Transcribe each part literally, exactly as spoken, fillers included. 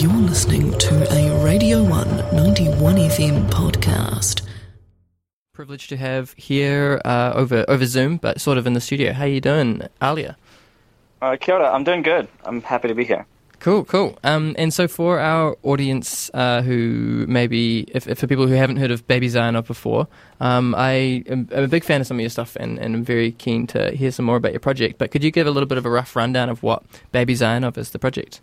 You're listening to a Radio one ninety-one F M podcast. Privileged to have here uh, over over Zoom, but sort of in the studio. How you doing, Alia? Uh, kia ora, I'm doing good. I'm happy to be here. Cool, cool. Um, and so for our audience uh, who maybe, if, if for people who haven't heard of Baby Zionov before, um, I am I'm a big fan of some of your stuff and, and I'm very keen to hear some more about your project. But could you give a little bit of a rough rundown of what Baby Zionov is, the project?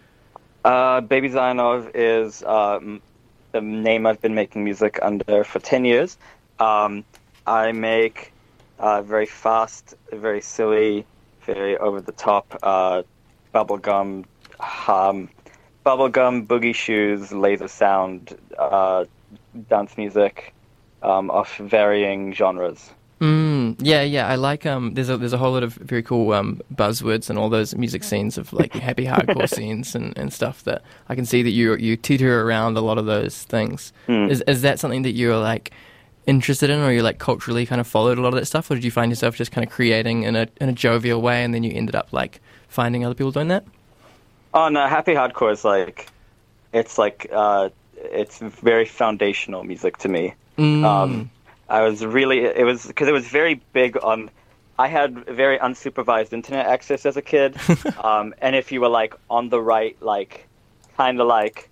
Uh, Baby Zionov is uh, the name I've been making music under for ten years. Um, I make uh, very fast, very silly, very over-the-top uh, bubblegum, um, bubblegum, boogie shoes, laser sound, uh, dance music um, of varying genres. Mm, yeah, yeah, I like, um, there's a, there's a whole lot of very cool, um, buzzwords and all those music scenes of, like, happy hardcore scenes and, and stuff that I can see that you, you teeter around a lot of those things. Mm. Is, is that something that you're, like, interested in, or you, like, culturally kind of followed a lot of that stuff, or did you find yourself just kind of creating in a, in a jovial way and then you ended up, like, finding other people doing that? Oh, no, happy hardcore is, like, it's, like, uh, it's very foundational music to me. Mm. Um, I was really, it was, because it was very big on, I had very unsupervised internet access as a kid, um, and if you were, like, on the right, like, kind of, like,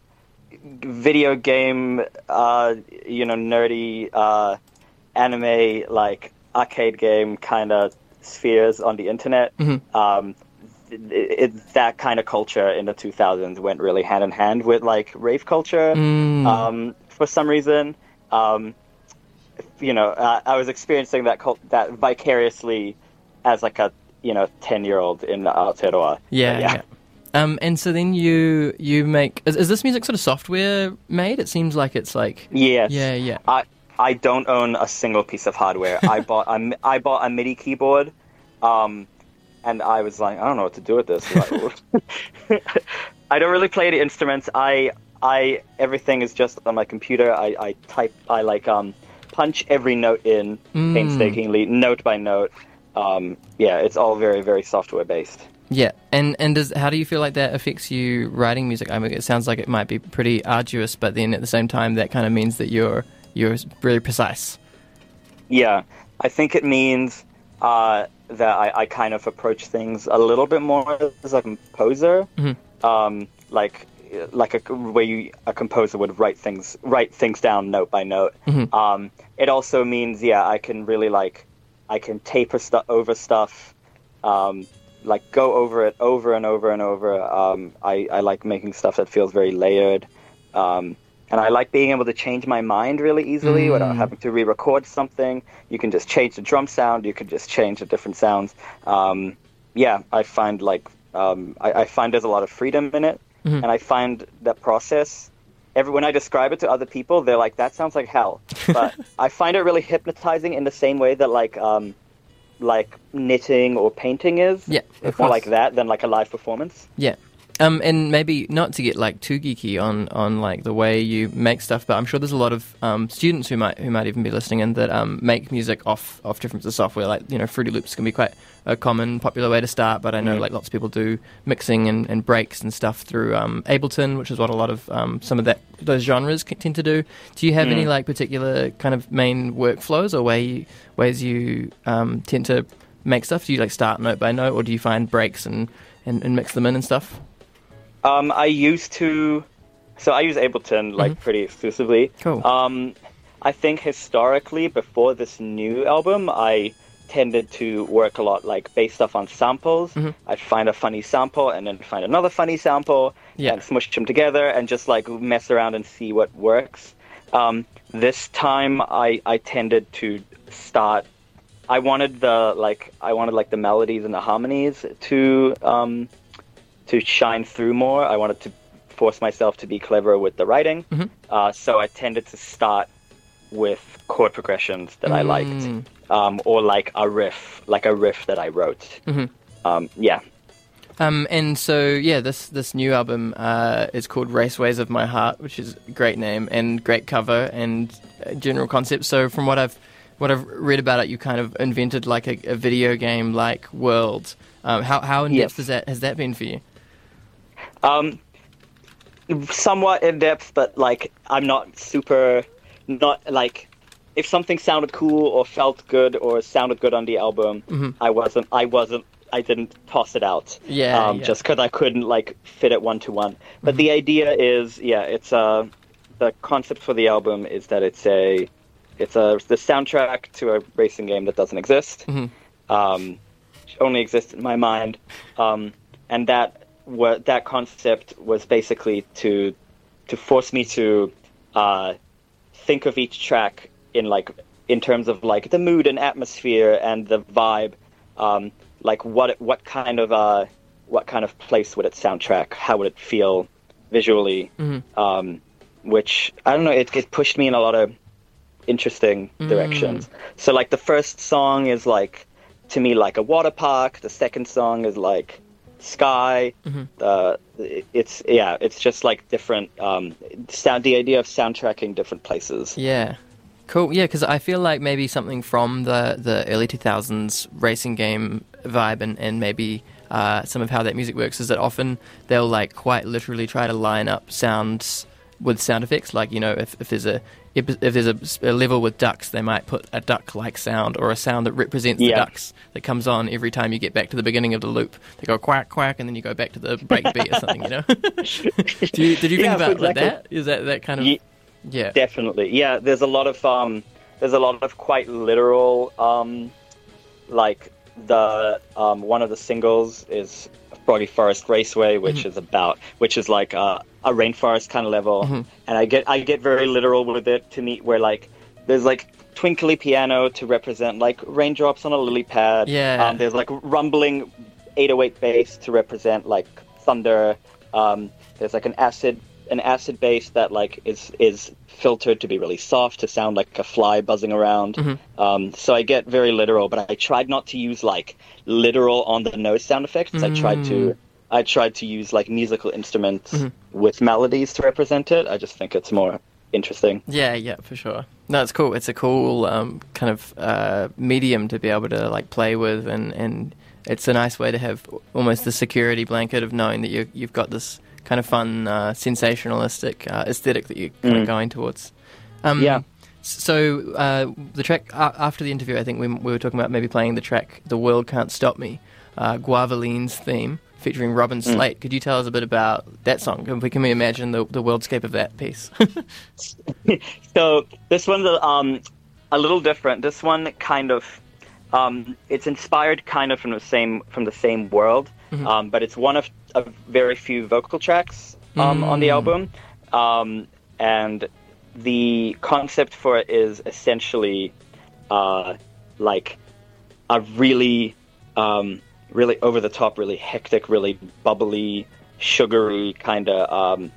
video game, uh, you know, nerdy, uh, anime, like, arcade game kind of spheres on the internet, mm-hmm. um, it, it, that kind of culture in the two thousands went really hand in hand with, like, rave culture, mm. um, for some reason. Um, you know, uh, I was experiencing that cult- that vicariously as, like, a, you know, ten-year-old in Aotearoa. Yeah, yeah. yeah. Um, and so then you you make... Is, is this music sort of software made? It seems like it's like... Yes. Yeah, yeah. I I don't own a single piece of hardware. I bought a, I bought a MIDI keyboard, um, and I was like, I don't know what to do with this. I don't really play the instruments. I I everything is just on my computer. I, I type. I like um punch every note in mm. painstakingly, note by note. Um, yeah, it's all very very software based. Yeah, and and does how do you feel like that affects you writing music? I mean, it sounds like it might be pretty arduous, but then at the same time, that kind of means that you're you're really precise. Yeah, I think it means uh, that I, I kind of approach things a little bit more as a composer, mm-hmm. um, like like a where you a composer would write things write things down note by note. Mm-hmm. Um, it also means yeah, I can really like I can taper stuff over stuff. Um, like go over it over and over and over. Um, I, I like making stuff that feels very layered. Um, and I like being able to change my mind really easily mm. without having to re-record something. You can just change the drum sound. You can just change the different sounds. Um, yeah, I find like, um, I, I find there's a lot of freedom in it. Mm-hmm. And I find that process, every, when I describe it to other people, they're like, that sounds like hell. But I find it really hypnotizing in the same way that like, um, like knitting or painting is. Yeah, it's more like that than like a live performance. Yeah. Um, and maybe not to get like too geeky on, on like the way you make stuff, but I'm sure there's a lot of um, students who might who might even be listening in that um, make music off off different bits of software. Like, you know, Fruity Loops can be quite a common, popular way to start, but I know mm. like lots of people do mixing and, and breaks and stuff through um, Ableton, which is what a lot of um, some of that those genres tend to do. Do you have mm. any like particular kind of main workflows or way you, ways you um, tend to make stuff? Do you like start note by note, or do you find breaks and, and, and mix them in and stuff? Um, I used to, so I use Ableton like mm-hmm. pretty exclusively. Cool. Um, I think historically, before this new album, I tended to work a lot like base stuff on samples. Mm-hmm. I'd find a funny sample and then find another funny sample yeah. and smush them together and just like mess around and see what works. Um, this time, I I tended to start. I wanted the like I wanted like the melodies and the harmonies to. Um, to shine through more. I wanted to force myself to be cleverer with the writing. Mm-hmm. Uh, so I tended to start with chord progressions that mm. I liked, um, or like a riff, like a riff that I wrote. Mm-hmm. Um, yeah. Um, and so, yeah, this this new album uh, is called Raceways of My Heart, which is a great name and great cover and general concept. So from what I've what I've read about it, you kind of invented like a, a video game-like world. Um, how how in depth yes. is that, has that been for you? Um, somewhat in depth, but like I'm not super, not like if something sounded cool or felt good or sounded good on the album, mm-hmm. I wasn't, I wasn't, I didn't toss it out. Yeah, um, yeah. just because I couldn't like fit it one to one. But mm-hmm. the idea is, yeah, it's uh, the concept for the album is that it's a, it's a the soundtrack to a racing game that doesn't exist. Mm-hmm. Um, only exists in my mind, um, and that what that concept was basically to to force me to uh, think of each track in like in terms of like the mood and atmosphere and the vibe, um, like what what kind of uh, what kind of place would it soundtrack? How would it feel visually? Mm-hmm. Um, which I don't know. It, it pushed me in a lot of interesting directions. Mm. So like the first song is like, to me, like a water park. The second song is like sky. Mm-hmm. Uh, it's yeah, it's just like different um, sound. The idea of soundtracking different places. Yeah, cool. Yeah, because I feel like maybe something from the the early two thousands racing game vibe, and and maybe uh, some of how that music works is that often they'll like quite literally try to line up sounds with sound effects. Like, you know, if if there's a If, if there's a, a level with ducks, they might put a duck-like sound or a sound that represents yeah. the ducks that comes on every time you get back to the beginning of the loop. They go quack, quack, and then you go back to the breakbeat or something, you know? Do you, did you think yeah, about exactly. like that? Is that that kind of... Yeah, yeah. Definitely. Yeah, there's a lot of, um, there's a lot of quite literal, um, like, the um, one of the singles is Froggy Forest Raceway, which mm-hmm. is about, which is like uh, a rainforest kind of level, mm-hmm. and I get I get very literal with it to me, where like there's like twinkly piano to represent like raindrops on a lily pad. Yeah. Um, there's like rumbling eight oh eight bass to represent like thunder. Um, there's like an acid an acid bass that like is is filtered to be really soft to sound like a fly buzzing around. Mm-hmm. Um, so I get very literal, but I tried not to use like literal on the nose sound effects. Mm. I tried to I tried to use like musical instruments mm-hmm. with melodies to represent it. I just think it's more interesting. Yeah, yeah, for sure. No, it's cool. It's a cool um, kind of uh, medium to be able to like play with, and, and it's a nice way to have almost the security blanket of knowing that you you've got this kind of fun, uh, sensationalistic uh, aesthetic that you're kind mm. of going towards. Um, yeah. So uh, the track uh, after the interview, I think we, we were talking about maybe playing the track "The World Can't Stop Me," uh, Guavaline's theme, featuring Robin mm. Slate. Could you tell us a bit about that song? Can we, can we imagine the, the worldscape of that piece? So this one's a, um, a little different. This one kind of um, it's inspired kind of from the same from the same world, mm-hmm. um, but it's one of, of very few vocal tracks um, mm. on the album, um, and the concept for it is essentially uh, like a really, um, really over the top, really hectic, really bubbly, sugary kind of um,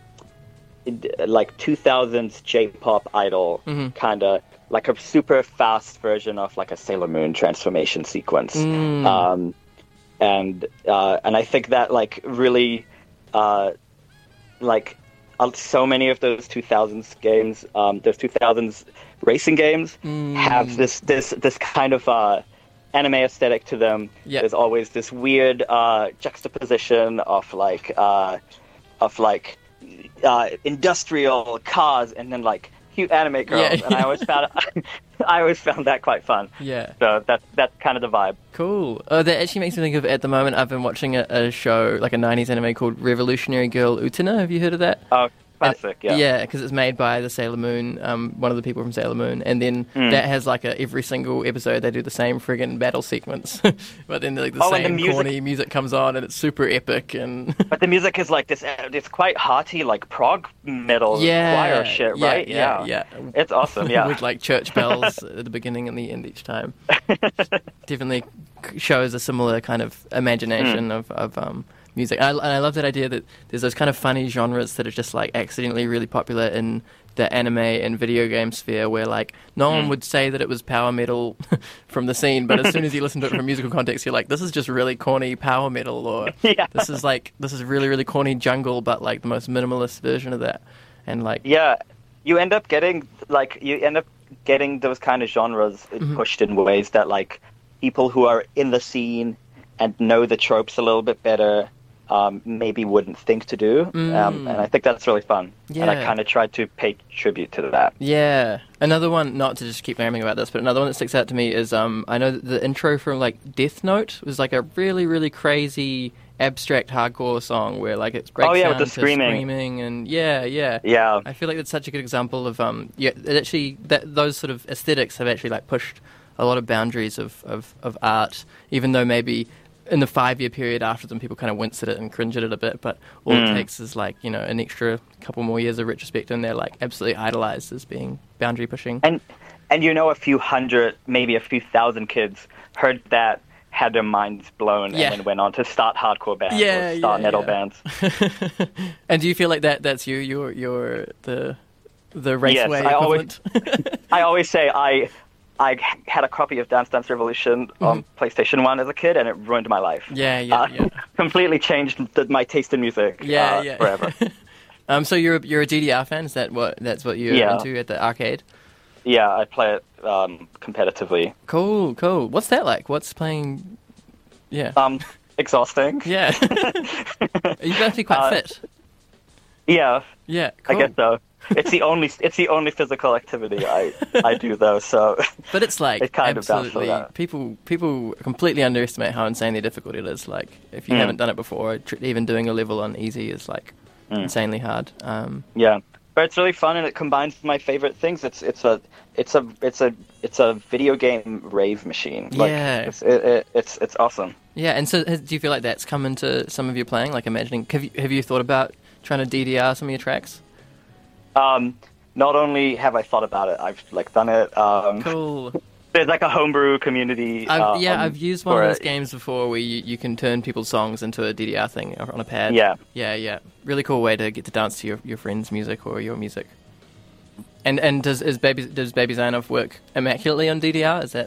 like two thousands J-pop idol mm-hmm. kind of like a super fast version of like a Sailor Moon transformation sequence. Mm. Um, and uh, and I think that like really uh, like. So many of those two thousands games, um, those two thousands racing games, mm. have this this this kind of uh, anime aesthetic to them. Yep. There's always this weird uh, juxtaposition of like uh, of like uh, industrial cars and then like cute anime girls, yeah, yeah. and I always found I always found that quite fun. Yeah, so that's that's kind of the vibe. Cool. Oh, that actually makes me think of, at the moment, I've been watching a, a show, like a nineties anime called Revolutionary Girl Utena. Have you heard of that? Oh, classic, yeah. Yeah, because it's made by the Sailor Moon, um, one of the people from Sailor Moon, and then mm. that has like a, every single episode they do the same friggin' battle sequence, but then like the oh, same the music... corny music comes on and it's super epic. And but the music is like this, it's quite hearty, like prog metal yeah, choir shit, yeah, right? Yeah, yeah, yeah. It's awesome, yeah. With like church bells at the beginning and the end each time. Definitely shows a similar kind of imagination mm. of, of um, music. I, and I love that idea that there's those kind of funny genres that are just like accidentally really popular in the anime and video game sphere, where like no one mm. would say that it was power metal from the scene, but as soon as you listen to it from a musical context, you're like, this is just really corny power metal, or yeah. this is like this is really really corny jungle, but like the most minimalist version of that. And like yeah, you end up getting like you end up getting those kind of genres mm-hmm. pushed in ways that like people who are in the scene and know the tropes a little bit better um, maybe wouldn't think to do. Mm. Um, and I think that's really fun. And I Yeah. kind of tried to pay tribute to that. Yeah. Another one, not to just keep rambling about this, but another one that sticks out to me is um, I know that the intro from like Death Note was like a really, really crazy abstract hardcore song where like it breaks Oh, yeah, down with the to screaming. screaming and yeah, yeah. Yeah. I feel like that's such a good example of um, yeah, it actually that those sort of aesthetics have actually like pushed a lot of boundaries of, of, of art, even though maybe in the five-year period after them, people kind of wince at it and cringe at it a bit, but all Mm. it takes is like, you know, an extra couple more years of retrospect and they're like absolutely idolized as being boundary pushing. And, and you know, a few hundred, maybe a few thousand kids heard that, had their minds blown, Yeah. and then went on to start hardcore bands Yeah, or start yeah, metal yeah. bands. And do you feel like that that's you? You're, you're the, the raceway Yes, I always- equivalent? I always say I I had a copy of Dance Dance Revolution on PlayStation one as a kid, and it ruined my life. Yeah, yeah, Uh, yeah. Completely changed the, my taste in music. Yeah, uh, yeah. Forever. um, so you're a, you're a D D R fan? Is that what that's what you're Yeah. into at the arcade? Yeah, I play it um, competitively. Cool, cool. What's that like? What's playing? Yeah, Um, exhausting. yeah. You must be quite Uh, fit. Yeah, Yeah, cool. I guess so. It's the only it's the only physical activity I I do though. So But it's like It kind of bounced absolutely that. people people completely underestimate how insanely difficult it is. Like if you Mm. haven't done it before, tr- even doing a level on easy is like Mm. insanely hard. Um, yeah, but it's really fun and it combines my favorite things. It's it's a it's a it's a it's a video game rave machine. Like, Yeah. it's it, it, it's it's awesome. yeah, and so has, do you feel like that's come into some of your playing? Like imagining, have you have you thought about trying to D D R some of your tracks? Um, not only have I thought about it, I've like done it. Um, Cool. There's like a homebrew community. I've, uh, yeah, um, I've used one of for those it. games before where you, you can turn people's songs into a D D R thing on a pad. Yeah. Yeah, yeah. Really cool way to get to dance to your, your friends' music or your music. And and does is Baby does Baby Zainov work immaculately on D D R? Is that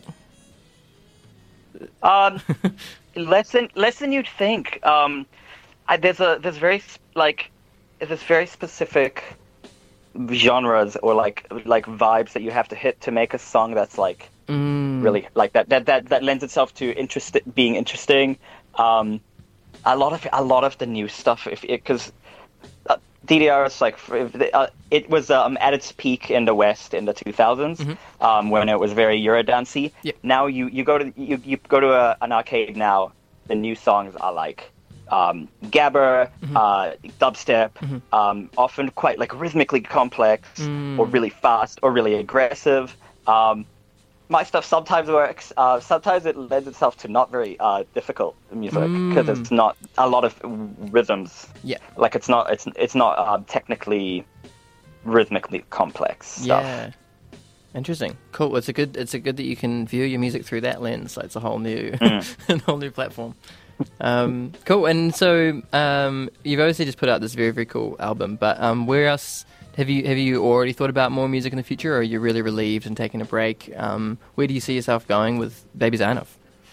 Um, less than less than you'd think. Um, I, there's a there's very s- like there's very specific genres or like like vibes that you have to hit to make a song that's like mm, really like that that that that lends itself to interest being interesting. Um, a lot of a lot of the new stuff, if because uh, D D R is like if the- uh, it was um, at its peak in the West in the two thousands um, when it was very Eurodancey. Yep. Now you, you go to you, you go to a, an arcade now. The new songs are like um, gabber, uh, dubstep, um, often quite like rhythmically complex or really fast or really aggressive. Um, my stuff sometimes works. Uh, sometimes it lends itself to not very uh, difficult music because it's not a lot of rhythms. yeah. Like it's not it's it's not um, technically rhythmically complex stuff. Yeah. Interesting. Cool. It's a good it's a good that you can view your music through that lens. Like it's a whole new a whole new platform. Um, cool. And so um, you've obviously just put out this very, very cool album, but um, where else have you have you already thought about more music in the future, or are you really relieved and taking a break? Um, where do you see yourself going with Baby Zainov?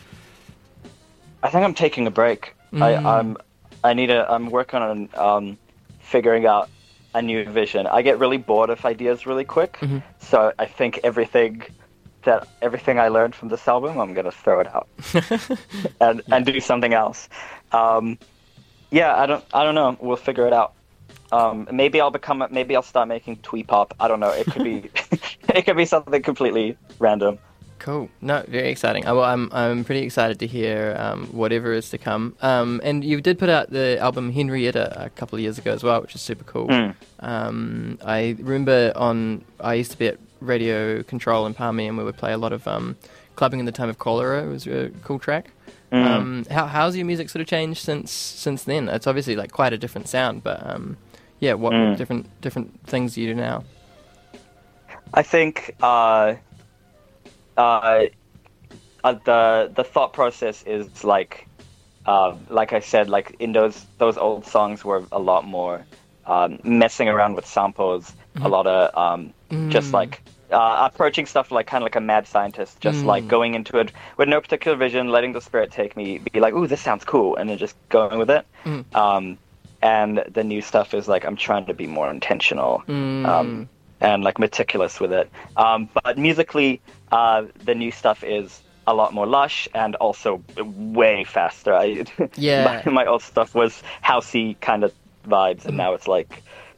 I think I'm taking a break. I, I'm I need a I'm working on um, figuring out a new vision. I get really bored of ideas really quick, so I think everything that everything I learned from this album, I'm gonna throw it out and and do something else. Um, yeah, I don't I don't know. We'll figure it out. Um, maybe I'll become a, maybe I'll start making twee pop. I don't know. It could be it could be something completely random. Cool. No, very exciting. Uh, well, I'm I'm pretty excited to hear um, whatever is to come. Um, and you did put out the album Henrietta a couple of years ago as well, which is super cool. Mm. Um, I remember on I used to be at Radio Control in Palmy, and we would play a lot of um, Clubbing in the Time of Cholera. It was a cool track. Mm. Um, how how's your music sort of changed since since then? It's obviously like quite a different sound, but um, yeah, what Mm. different different things do you do now? I think uh, uh, uh, the the thought process is like, uh, like I said, like in those those old songs were a lot more um, messing around with samples, a lot of um, just like uh, approaching stuff like kind of like a mad scientist, just like going into it with no particular vision, letting the spirit take me, be like, "Ooh, this sounds cool," and then just going with it. Um, and the new stuff is like I'm trying to be more intentional. Um, and like meticulous with it. Um, but musically, uh, the new stuff is a lot more lush and also way faster. I, Yeah. my, my old stuff was housey kind of vibes, and now it's like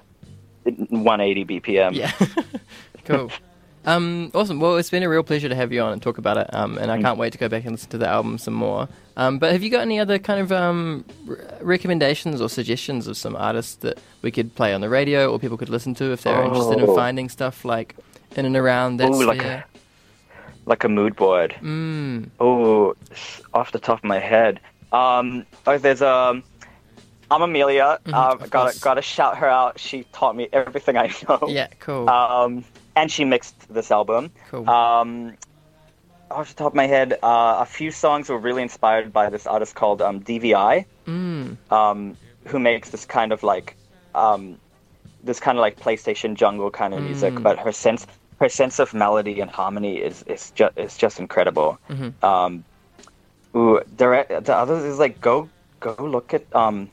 one eighty B P M. Yeah. Cool. Um, awesome. Well, it's been a real pleasure to have you on and talk about it, um, and I can't wait to go back and listen to the album some more. Um, but have you got any other kind of um, r- recommendations or suggestions of some artists that we could play on the radio or people could listen to if they're Oh. interested in finding stuff like in and around that Ooh, sphere? like a, like a mood board. Mm. Oh, off the top of my head. Um, oh, there's um, I'm Amelia. Mhm, um, of gotta course. gotta shout her out. She taught me everything I know. Yeah, cool. Um, and she mixed this album. Cool. Um, off the top of my head, uh, a few songs were really inspired by this artist called um, D V I, Mm. um, who makes this kind of like, um, this kind of like PlayStation jungle kind of music. Mm. But her sense, her sense of melody and harmony is is just is just incredible. Mhm. Um, ooh, direct, the others is like go go look at um,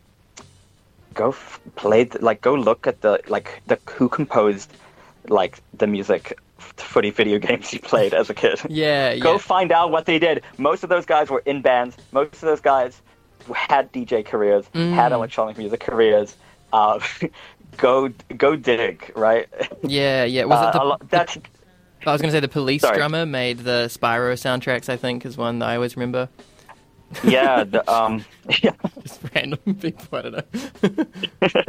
go f- play th- like go look at the like the who composed like the music for the video games you played as a kid. Yeah, Go yeah. find out what they did. Most of those guys were in bands. Most of those guys had D J careers, Mm. had electronic music careers. Uh, go go dig, right? Yeah, yeah. Was Uh, it the, a lo- that's I was going to say the Police Sorry. drummer made the Spyro soundtracks, I think, is one that I always remember. yeah. The, um, yeah. Just random people, I don't know.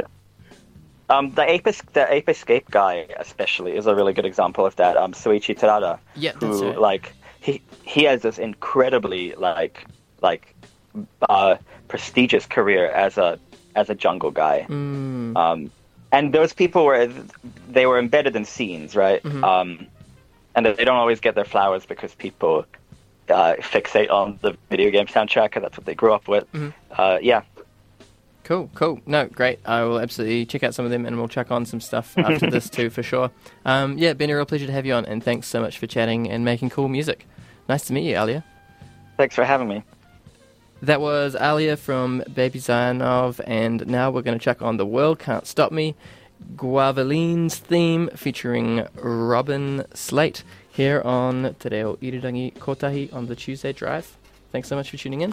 Um, the Ape Es- the Ape Escape guy especially is a really good example of that. Um, Soichi Terada, Yeah, that's who right. like he he has this incredibly like like uh, prestigious career as a as a jungle guy. Mm. Um, and those people were they were embedded in scenes, right? Mhm. Um, and they don't always get their flowers because people uh, fixate on the video game soundtrack, and that's what they grew up with. Mhm. Uh, yeah. Cool, cool. No, great. I will absolutely check out some of them, and we'll check on some stuff after this too, for sure. Um, yeah, been a real pleasure to have you on, and thanks so much for chatting and making cool music. Nice to meet you, Alia. Thanks for having me. That was Alia from Baby Zionov, and now we're going to check on The World Can't Stop Me, Guavaline's theme featuring Robin Slate here on Te Reo Irirangi Kotahi on the Tuesday Drive. Thanks so much for tuning in.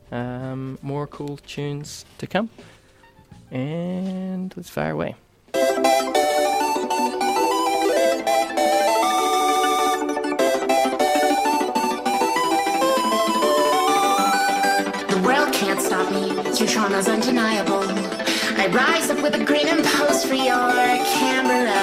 Um, more cool tunes to come. And let's fire away. The world can't stop me, your trauma's undeniable. I rise up with a grin and pose for your camera.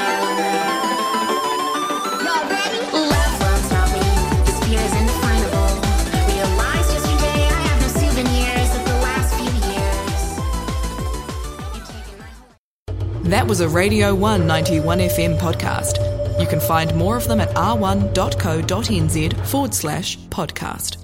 Y'all ready? Love won't stop me, this fear is indefinable. Realized yesterday I have no souvenirs of the last few years. You've taken my whole... That was a Radio one ninety-one F M podcast. You can find more of them at r one dot co dot n z forward slash podcast.